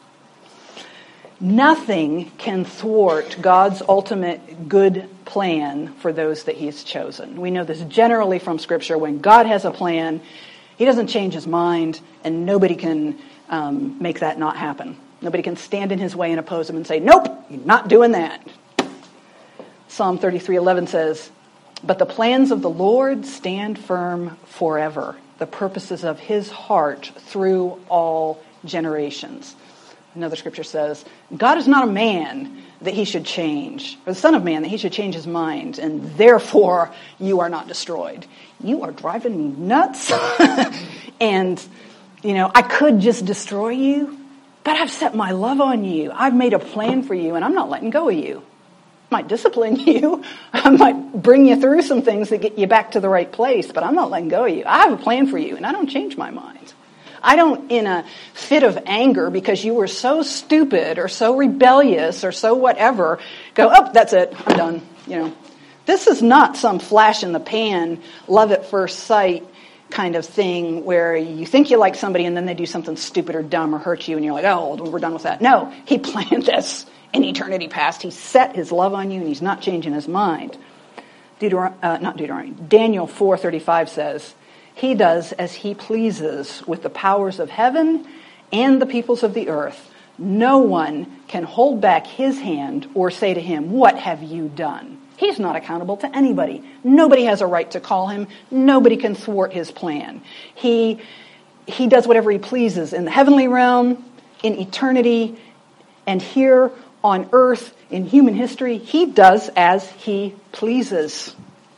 Nothing can thwart God's ultimate good plan for those that he's chosen. We know this generally from Scripture. When God has a plan, he doesn't change his mind, and nobody can um, make that not happen. Nobody can stand in his way and oppose him and say, nope, you're not doing that. Psalm thirty-three eleven says, but the plans of the Lord stand firm forever, the purposes of his heart through all generations. Another scripture says, God is not a man that he should change, or the son of man that he should change his mind, and therefore you are not destroyed. You are driving me nuts. And, you know, I could just destroy you, But I've set my love on you. I've made a plan for you, and I'm not letting go of you. I might discipline you. I might bring you through some things that get you back to the right place, but I'm not letting go of you. I have a plan for you, and I don't change my mind. I don't, in a fit of anger because you were so stupid or so rebellious or so whatever, go, oh, that's it, I'm done. You know, this is not some flash in the pan, love at first sight kind of thing where you think you like somebody and then they do something stupid or dumb or hurt you and you're like, oh, we're done with that. No, he planned this in eternity past. He set his love on you and he's not changing his mind. Deuteron- uh, not Deuteronomy. Daniel four thirty-five says, he does as he pleases with the powers of heaven and the peoples of the earth. No one can hold back his hand or say to him, what have you done? He's not accountable to anybody. Nobody has a right to call him. Nobody can thwart his plan. He, he does whatever he pleases in the heavenly realm, in eternity, and here on earth, in human history, he does as he pleases.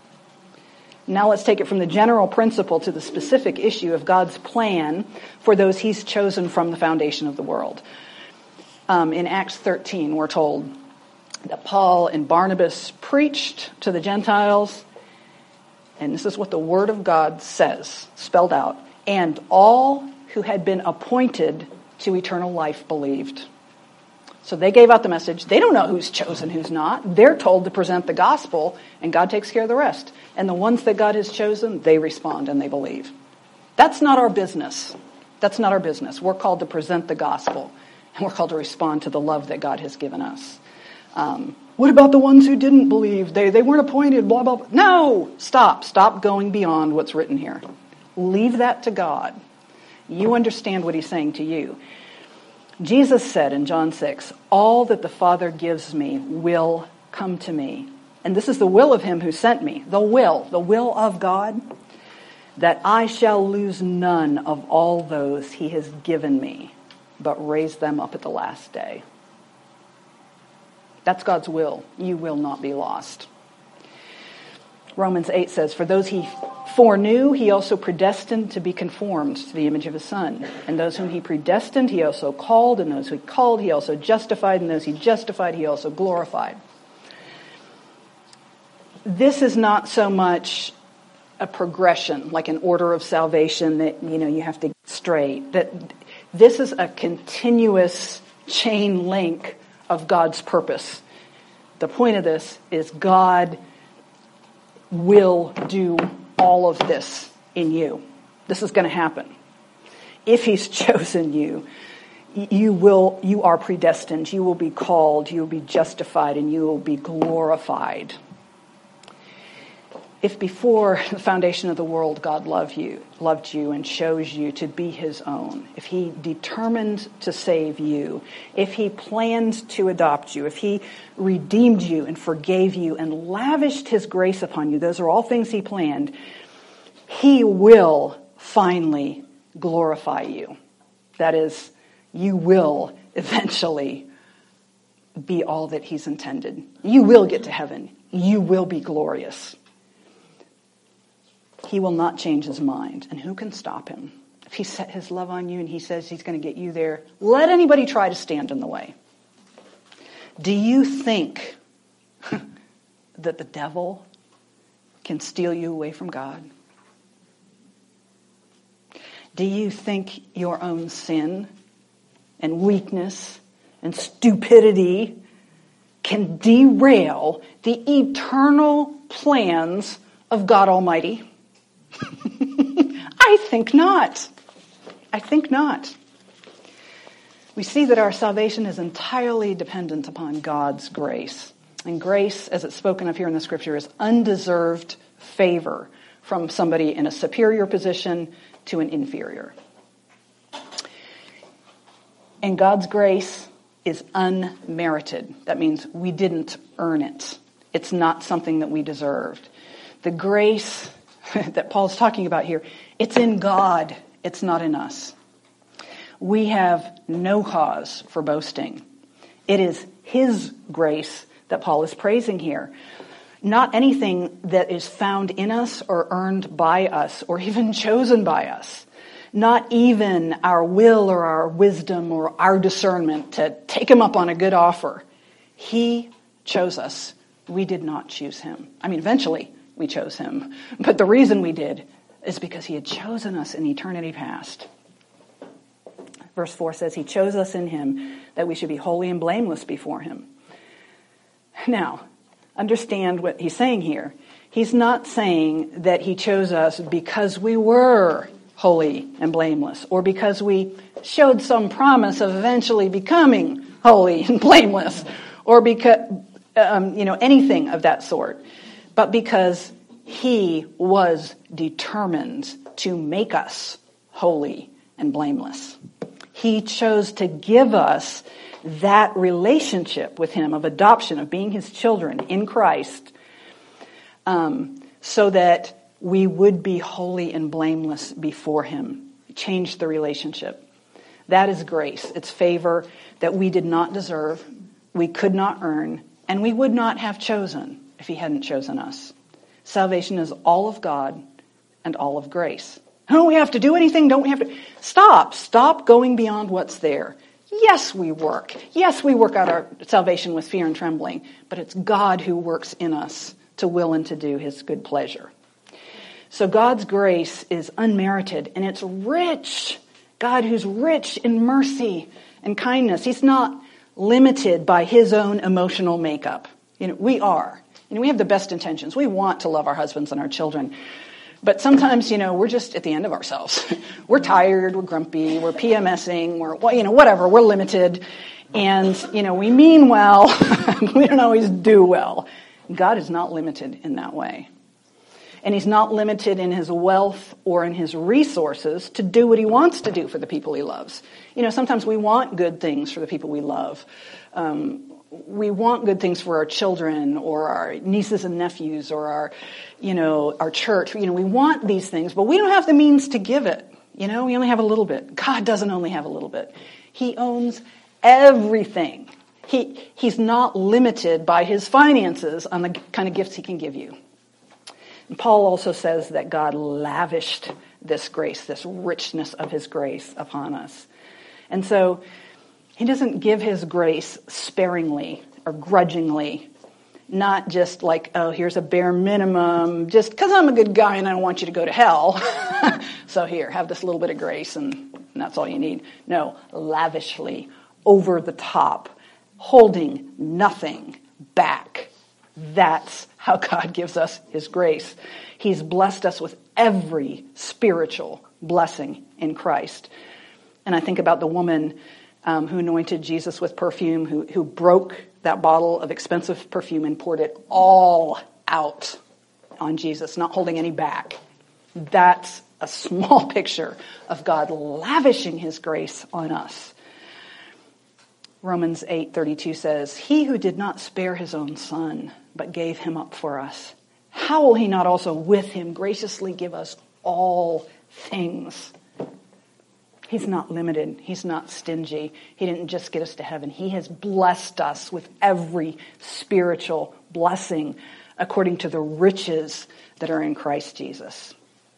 Now let's take it from the general principle to the specific issue of God's plan for those he's chosen from the foundation of the world. Um, in Acts thirteen, we're told that Paul and Barnabas preached to the Gentiles, and this is what the Word of God says, spelled out, and all who had been appointed to eternal life believed. So they gave out the message. They don't know who's chosen, who's not. They're told to present the gospel, and God takes care of the rest. And the ones that God has chosen, they respond and they believe. That's not our business. That's not our business. We're called to present the gospel, and we're called to respond to the love that God has given us. Um, what about the ones who didn't believe? They they weren't appointed, blah, blah, blah. No! Stop. Stop going beyond what's written here. Leave that to God. You understand what he's saying to you. Jesus said in John six, all that the Father gives me will come to me. And this is the will of him who sent me. The will, the will of God, that I shall lose none of all those he has given me, but raise them up at the last day. That's God's will. You will not be lost. Romans eight says, for those he foreknew, he also predestined to be conformed to the image of his Son. And those whom he predestined, he also called. And those who he called, he also justified. And those he justified, he also glorified. This is not so much a progression, like an order of salvation that, you know, you have to get straight. That this is a continuous chain link of God's purpose. The point of this is God will do all of this in you. This is going to happen. If he's chosen you, you will, you are predestined, you will be called, you will be justified, and you will be glorified. If before the foundation of the world God loved you, loved you and chose you to be his own, if he determined to save you, if he planned to adopt you, if he redeemed you and forgave you and lavished his grace upon you, those are all things he planned, he will finally glorify you. That is, you will eventually be all that he's intended. You will get to heaven. You will be glorious. He will not change his mind. And who can stop him? If he set his love on you and he says he's going to get you there, let anybody try to stand in the way. Do you think that the devil can steal you away from God? Do you think your own sin and weakness and stupidity can derail the eternal plans of God Almighty? I think not. I think not. We see that our salvation is entirely dependent upon God's grace. And grace, as it's spoken of here in the scripture, is undeserved favor from somebody in a superior position to an inferior. And God's grace is unmerited. That means we didn't earn it. It's not something that we deserved. The grace that Paul's talking about here, it's in God. It's not in us. We have no cause for boasting. It is his grace that Paul is praising here. Not anything that is found in us or earned by us or even chosen by us. not even our will or our wisdom or our discernment to take him up on a good offer. He chose us. We did not choose him. I mean, eventually we chose him. But the reason we did is because he had chosen us in eternity past. Verse four says, he chose us in him that we should be holy and blameless before him. Now, understand what he's saying here. He's not saying that he chose us because we were holy and blameless, or because we showed some promise of eventually becoming holy and blameless, or because, um, you know, anything of that sort, but because he was determined to make us holy and blameless. He chose to give us that relationship with him of adoption, of being his children in Christ, um, so that we would be holy and blameless before him. Change the relationship. That is grace. It's favor that we did not deserve, we could not earn, and we would not have chosen if he hadn't chosen us. Salvation is all of God and all of grace. Don't we have to do anything? Don't we have to? Stop. Stop going beyond what's there. Yes, we work. Yes, we work out our salvation with fear and trembling, but it's God who works in us to will and to do his good pleasure. So God's grace is unmerited, and it's rich. God who's rich in mercy and kindness. He's not limited by his own emotional makeup. You know, we are. You know, we have the best intentions. We want to love our husbands and our children. But sometimes, you know, we're just at the end of ourselves. We're tired, we're grumpy, we're PMSing, we're, you know, whatever, we're limited. And, you know, we mean well, we don't always do well. God is not limited in that way. And he's not limited in his wealth or in his resources to do what he wants to do for the people he loves. You know, sometimes we want good things for the people we love. Um, we want good things for our children or our nieces and nephews or our, you know, our church. You know, we want these things, but we don't have the means to give it. You know, we only have a little bit. God doesn't only have a little bit. He owns everything. He, he's not limited by his finances on the kind of gifts he can give you. And Paul also says that God lavished this grace, this richness of his grace upon us. And so he doesn't give his grace sparingly or grudgingly, not just like, oh, here's a bare minimum, just because I'm a good guy and I don't want you to go to hell. So here, have this little bit of grace and, and that's all you need. No, lavishly, over the top, holding nothing back. That's how God gives us his grace. He's blessed us with every spiritual blessing in Christ. And I think about the woman um, who anointed Jesus with perfume, who, who broke that bottle of expensive perfume and poured it all out on Jesus, not holding any back. That's a small picture of God lavishing his grace on us. Romans eight thirty-two says, he who did not spare his own son, but gave him up for us, how will he not also with him graciously give us all things? He's not limited. He's not stingy. He didn't just get us to heaven. He has blessed us with every spiritual blessing according to the riches that are in Christ Jesus.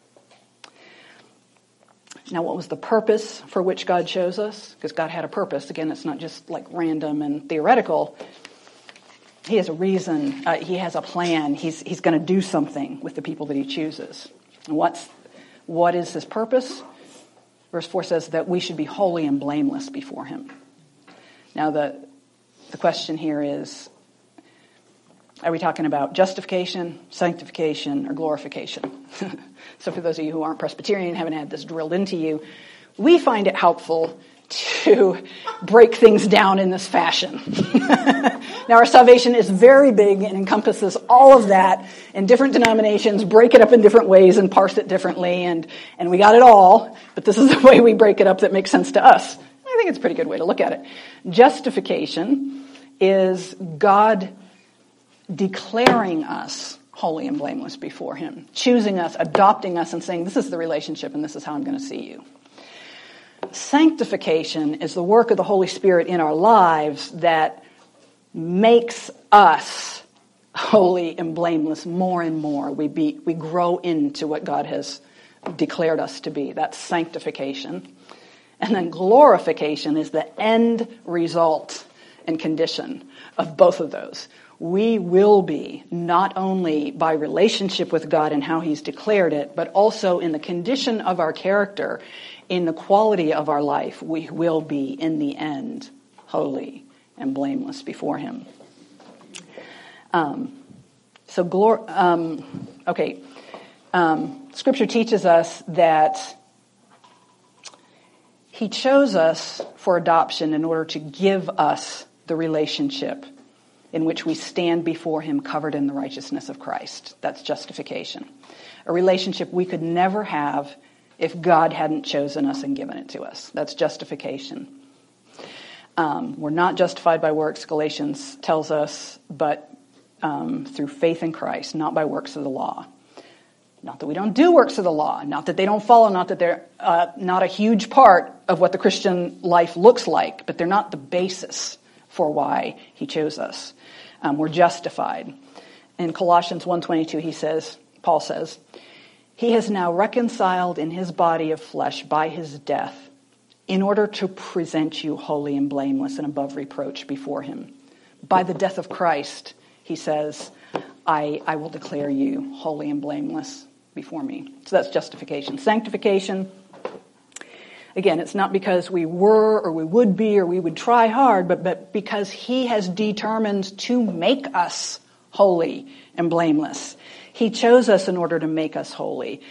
Now, what was the purpose for which God chose us? Because God had a purpose. Again, it's not just like random and theoretical. He has a reason. Uh, he has a plan. He's he's going to do something with the people that he chooses. And what's what is his purpose? Verse four says that we should be holy and blameless before him. Now, the the question here is, are we talking about justification, sanctification, or glorification? So for those of you who aren't Presbyterian, haven't had this drilled into you, we find it helpful to break things down in this fashion. Now, our salvation is very big and encompasses all of that, and different denominations break it up in different ways and parse it differently, and, and we got it all, but this is the way we break it up that makes sense to us. I think it's a pretty good way to look at it. Justification is God declaring us holy and blameless before him, choosing us, adopting us, and saying, this is the relationship and this is how I'm going to see you. Sanctification is the work of the Holy Spirit in our lives that makes us holy and blameless more and more. We be, we grow into what God has declared us to be. That's sanctification. And then glorification is the end result and condition of both of those. We will be, not only by relationship with God and how he's declared it, but also in the condition of our character, in the quality of our life, we will be, in the end, holy and blameless before him. Um, so, glor- um, okay, um, Scripture teaches us that he chose us for adoption in order to give us the relationship in which we stand before him covered in the righteousness of Christ. That's justification. A relationship we could never have if God hadn't chosen us and given it to us. That's justification. Um, we're not justified by works, Galatians tells us, but um, through faith in Christ, not by works of the law. Not that we don't do works of the law, not that they don't follow, not that they're uh, not a huge part of what the Christian life looks like, but they're not the basis for why he chose us. Um, we're justified. In Colossians one twenty-two, he says, Paul says, he has now reconciled in his body of flesh by his death in order to present you holy and blameless and above reproach before him. By the death of Christ, he says, I, I will declare you holy and blameless before me. So that's justification. Sanctification, again, it's not because we were or we would be or we would try hard, but, but because he has determined to make us holy and blameless. He chose us in order to make us holy.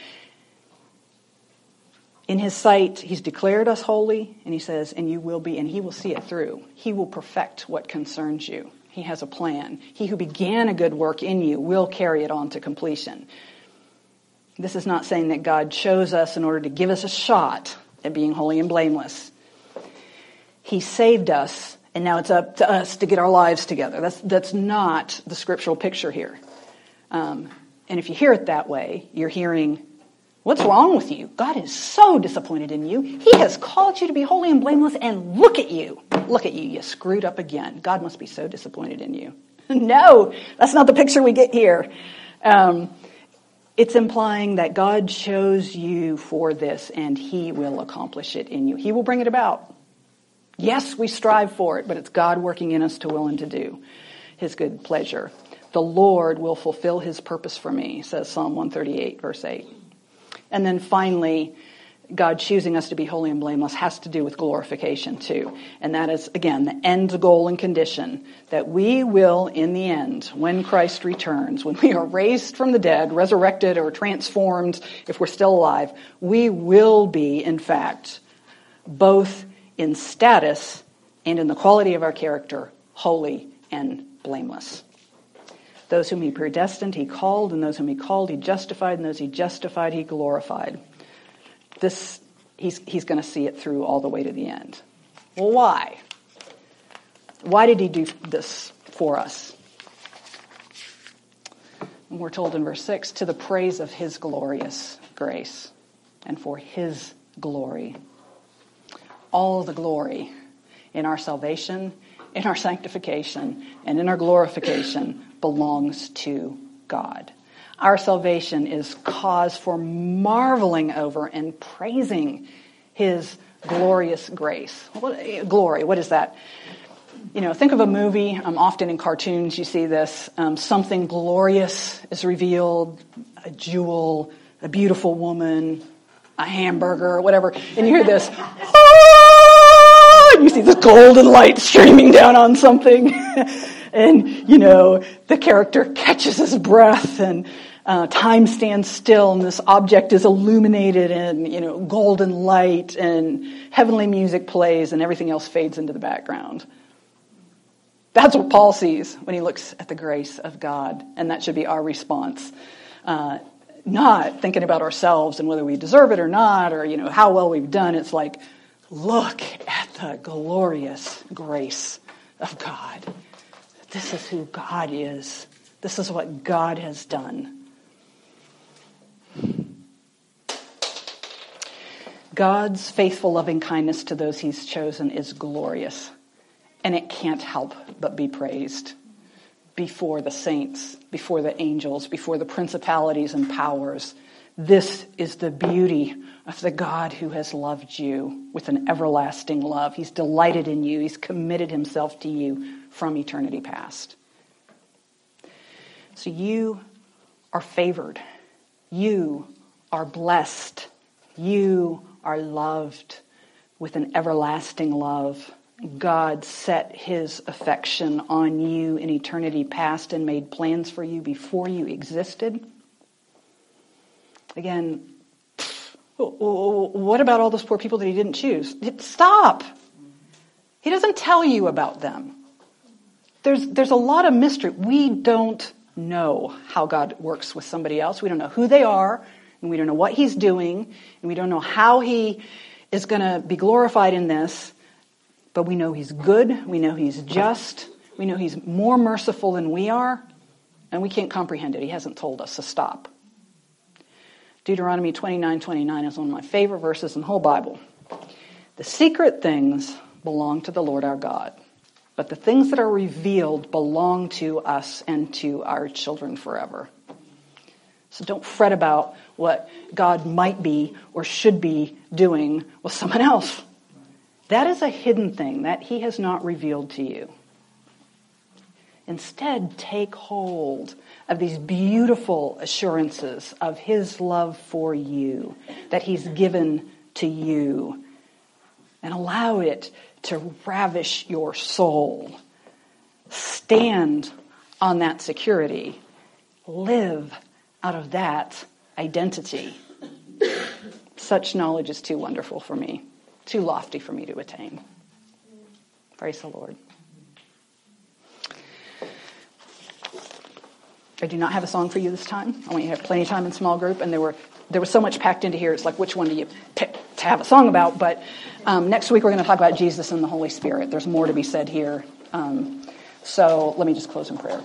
In his sight, he's declared us holy, and he says, and you will be, and he will see it through. He will perfect what concerns you. He has a plan. He who began a good work in you will carry it on to completion. This is not saying that God chose us in order to give us a shot at being holy and blameless. He saved us, and now it's up to us to get our lives together. That's that's not the scriptural picture here. Um, and if you hear it that way, you're hearing, what's wrong with you? God is so disappointed in you. He has called you to be holy and blameless, and look at you. Look at you. You screwed up again. God must be so disappointed in you. No, that's not the picture we get here. Um, it's implying that God chose you for this, and he will accomplish it in you. He will bring it about. Yes, we strive for it, but it's God working in us to will and to do his good pleasure. The Lord will fulfill his purpose for me, says Psalm one thirty-eight, verse eight. And then finally, God choosing us to be holy and blameless has to do with glorification too. And that is, again, the end goal and condition that we will, in the end, when Christ returns, when we are raised from the dead, resurrected or transformed, if we're still alive, we will be, in fact, both in status and in the quality of our character, holy and blameless. Those whom he predestined, he called, and those whom he called, he justified, and those he justified, he glorified. This, he's, he's going to see it through all the way to the end. Well, why? Why did he do this for us? And we're told in verse six, to the praise of his glorious grace and for his glory. All the glory in our salvation, in our sanctification, and in our glorification belongs to God. Our salvation is cause for marveling over and praising his glorious grace. What, glory, what is that? You know, think of a movie. Um, often in cartoons you see this. Um, something glorious is revealed, a jewel, a beautiful woman, a hamburger, or whatever. And you hear this, ah! And you see this golden light streaming down on something. And, you know, the character catches his breath and uh, time stands still and this object is illuminated in, you know, golden light and heavenly music plays and everything else fades into the background. That's what Paul sees when he looks at the grace of God, and that should be our response. Uh, not thinking about ourselves and whether we deserve it or not, or, you know, how well we've done. It's like, look at the glorious grace of God. This is who God is. This is what God has done. God's faithful loving kindness to those he's chosen is glorious, and it can't help but be praised before the saints, before the angels, before the principalities and powers, This is the beauty of the God who has loved you with an everlasting love. He's delighted in you. He's committed himself to you from eternity past. So you are favored. You are blessed. You are loved with an everlasting love. God set his affection on you in eternity past and made plans for you before you existed. Again, what about all those poor people that he didn't choose? Stop. He doesn't tell you about them. There's, there's a lot of mystery. We don't know how God works with somebody else. We don't know who they are, and we don't know what he's doing, and we don't know how he is going to be glorified in this, but we know he's good. We know he's just. We know he's more merciful than we are, and we can't comprehend it. He hasn't told us, so stop. Deuteronomy twenty-nine twenty-nine is one of my favorite verses in the whole Bible. The secret things belong to the Lord our God, but the things that are revealed belong to us and to our children forever. So don't fret about what God might be or should be doing with someone else. That is a hidden thing that he has not revealed to you. Instead, take hold of these beautiful assurances of his love for you, that he's given to you, and allow it to ravish your soul. Stand on that security. Live out of that identity. Such knowledge is too wonderful for me, too lofty for me to attain. Praise the Lord. I do not have a song for you this time. I want you to have plenty of time in small group, and there were there was so much packed into here. It's like, which one do you pick to have a song about? But um, next week we're going to talk about Jesus and the Holy Spirit. There's more to be said here. Um, so let me just close in prayer.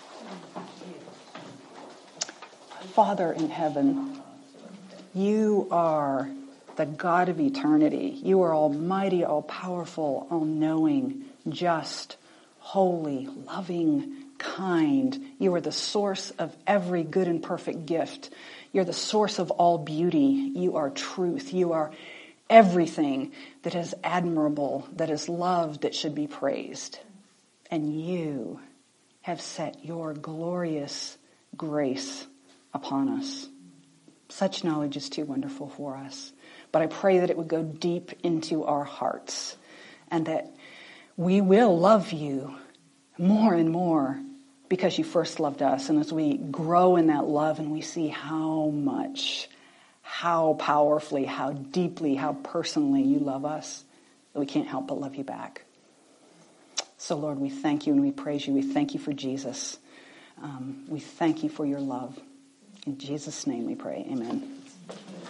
Father in heaven, you are the God of eternity. You are almighty, all-powerful, all-knowing, just, holy, loving, kind. You are the source of every good and perfect gift. You're the source of all beauty. You are truth. You are everything that is admirable, that is loved, that should be praised. And you have set your glorious grace upon us. Such knowledge is too wonderful for us. But I pray that it would go deep into our hearts and that we will love you more and more because you first loved us. And as we grow in that love and we see how much, how powerfully, how deeply, how personally you love us, that we can't help but love you back. So Lord, we thank you and we praise you. We thank you for Jesus. Um, we thank you for your love. In Jesus' name we pray. Amen.